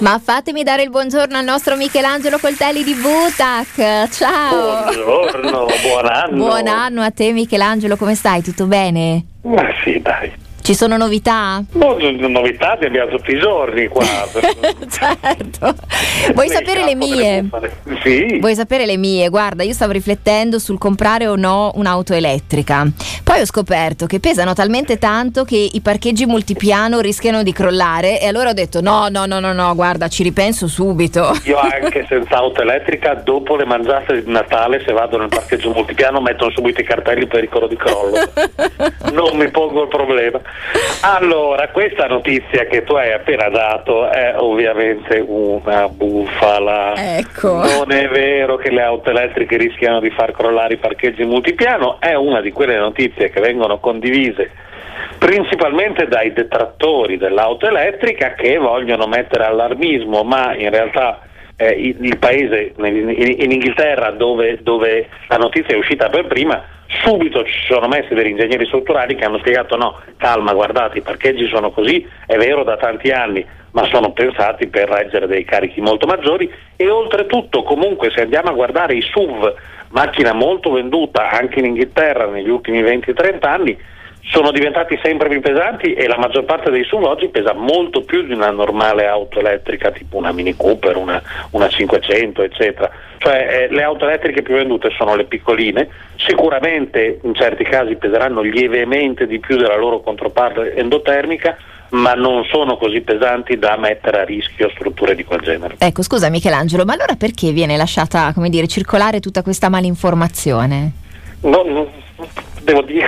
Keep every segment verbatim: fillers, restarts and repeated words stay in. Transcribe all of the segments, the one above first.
Ma fatemi dare il buongiorno al nostro Michelangelo Coltelli di Butac. Ciao. Buongiorno, buon anno. Buon anno a te Michelangelo, come stai? Tutto bene? Ma sì, dai. Ci sono novità? No, novità ne abbiamo tutti i giorni qua. Certo. Vuoi Lei sapere le mie? Sì. Vuoi sapere le mie? Guarda, io stavo riflettendo sul comprare o no un'auto elettrica. Poi ho scoperto che pesano talmente tanto che i parcheggi multipiano rischiano di crollare e allora ho detto no, no, no, no, no, guarda, ci ripenso subito. Io anche senza auto elettrica, dopo le mangiate di Natale, se vado nel parcheggio multipiano mettono subito i cartelli pericolo di crollo. Non mi pongo il problema. Allora, questa notizia che tu hai appena dato è ovviamente una bufala. Ecco. Non è vero che le auto elettriche rischiano di far crollare i parcheggi multipiano, è una di quelle notizie che vengono condivise principalmente dai detrattori dell'auto elettrica che vogliono mettere allarmismo, ma in realtà eh, il paese, in, in Inghilterra dove, dove la notizia è uscita per prima, subito ci sono messi degli ingegneri strutturali che hanno spiegato no, calma, guardate, i parcheggi sono così, è vero da tanti anni, ma sono pensati per reggere dei carichi molto maggiori e oltretutto comunque se andiamo a guardare i S U V, macchina molto venduta anche in Inghilterra negli ultimi venti trenta anni, sono diventati sempre più pesanti e la maggior parte dei S U V oggi pesa molto più di una normale auto elettrica tipo una Mini Cooper, una, una cinquecento eccetera, cioè eh, le auto elettriche più vendute sono le piccoline, sicuramente in certi casi peseranno lievemente di più della loro controparte endotermica, ma non sono così pesanti da mettere a rischio strutture di quel genere. Ecco, scusa Michelangelo, ma allora perché viene lasciata, come dire, circolare tutta questa malinformazione? No, no, devo dire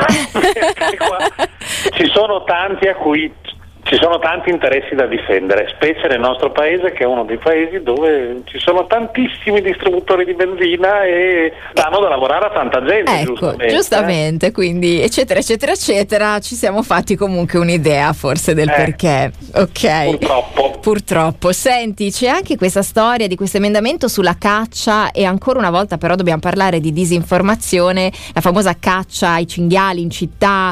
qua ci sono tanti a cui ci sono tanti interessi da difendere, specie nel nostro paese che è uno dei paesi dove ci sono tantissimi distributori di benzina e danno da lavorare a tanta gente. Ecco, giustamente, giustamente eh? Quindi eccetera eccetera eccetera, ci siamo fatti comunque un'idea forse del eh, perché. Ok. Purtroppo. Purtroppo. Senti, c'è anche questa storia di questo emendamento sulla caccia e ancora una volta però dobbiamo parlare di disinformazione, la famosa caccia ai cinghiali in città,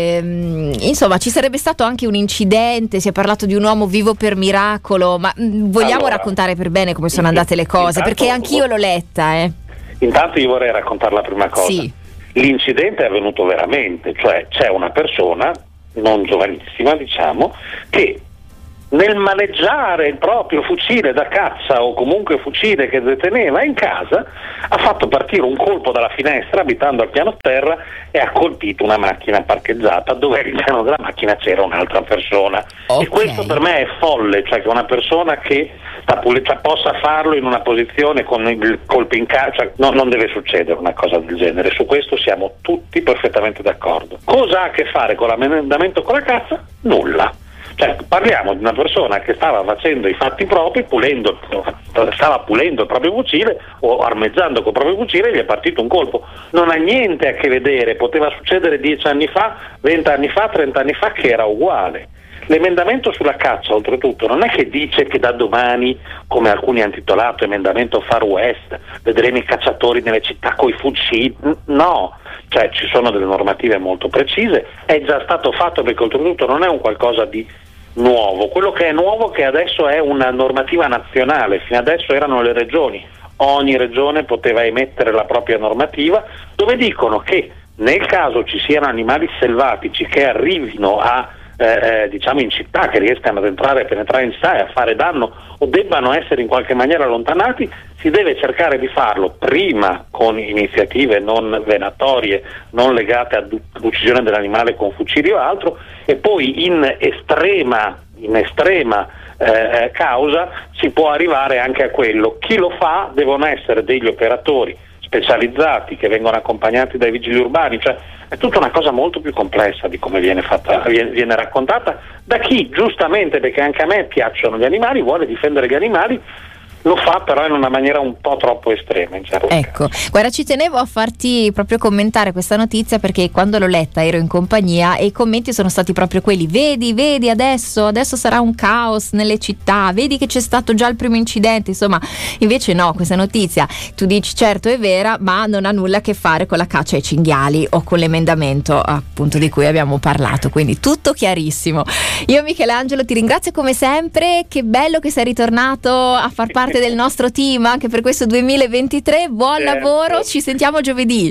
ehm, insomma ci sarebbe stato anche un incidente, si è parlato di un uomo vivo per miracolo, ma mh, vogliamo allora, raccontare per bene come sono andate le cose, intanto, perché anch'io l'ho letta. Eh. Intanto io vorrei raccontare la prima cosa. Sì. L'incidente è avvenuto veramente, cioè c'è una persona, non giovanissima diciamo, che nel maneggiare il proprio fucile da caccia o comunque fucile che deteneva in casa ha fatto partire un colpo dalla finestra abitando al piano terra e ha colpito una macchina parcheggiata dove all'interno della macchina c'era un'altra persona. Okay. E questo per me è folle, cioè che una persona che sta pul- cioè possa farlo in una posizione con il colpo in casa, cioè, no, non deve succedere una cosa del genere, su questo siamo tutti perfettamente d'accordo. Cosa ha a che fare con l'emendamento con la caccia? Nulla. Cioè, parliamo di una persona che stava facendo i fatti propri, pulendo, stava pulendo il proprio fucile o armeggiando col proprio fucile e gli è partito un colpo. Non ha niente a che vedere, poteva succedere dieci anni fa, venti anni fa, trenta anni fa che era uguale. L'emendamento sulla caccia, oltretutto, non è che dice che da domani, come alcuni hanno titolato, emendamento Far West, vedremo i cacciatori nelle città coi fucili. No, cioè ci sono delle normative molto precise, è già stato fatto perché oltretutto non è un qualcosa di nuovo. Quello che è nuovo è che adesso è una normativa nazionale, fino adesso erano le regioni. Ogni regione poteva emettere la propria normativa, dove dicono che nel caso ci siano animali selvatici che arrivino a Eh, diciamo in città, che riescano ad entrare, a penetrare in città e a fare danno o debbano essere in qualche maniera allontanati, si deve cercare di farlo prima con iniziative non venatorie, non legate all'uccisione dell'animale con fucili o altro, e poi in estrema, in estrema eh, causa si può arrivare anche a quello. Chi lo fa devono essere degli operatori specializzati che vengono accompagnati dai vigili urbani, cioè è tutta una cosa molto più complessa di come viene fatta, viene, viene raccontata da chi giustamente, perché anche a me piacciono gli animali, vuole difendere gli animali, lo fa però in una maniera un po' troppo estrema in certi ecco, casi. Guarda, ci tenevo a farti proprio commentare questa notizia, perché quando l'ho letta ero in compagnia e i commenti sono stati proprio quelli: vedi, vedi adesso, adesso sarà un caos nelle città, vedi che c'è stato già il primo incidente, insomma. Invece no, questa notizia tu dici certo è vera, ma non ha nulla a che fare con la caccia ai cinghiali o con l'emendamento appunto di cui abbiamo parlato, quindi tutto chiarissimo. Io Michelangelo ti ringrazio come sempre, che bello che sei ritornato a far parte del nostro team anche per questo duemilaventitré, buon certo. lavoro, ci sentiamo giovedì.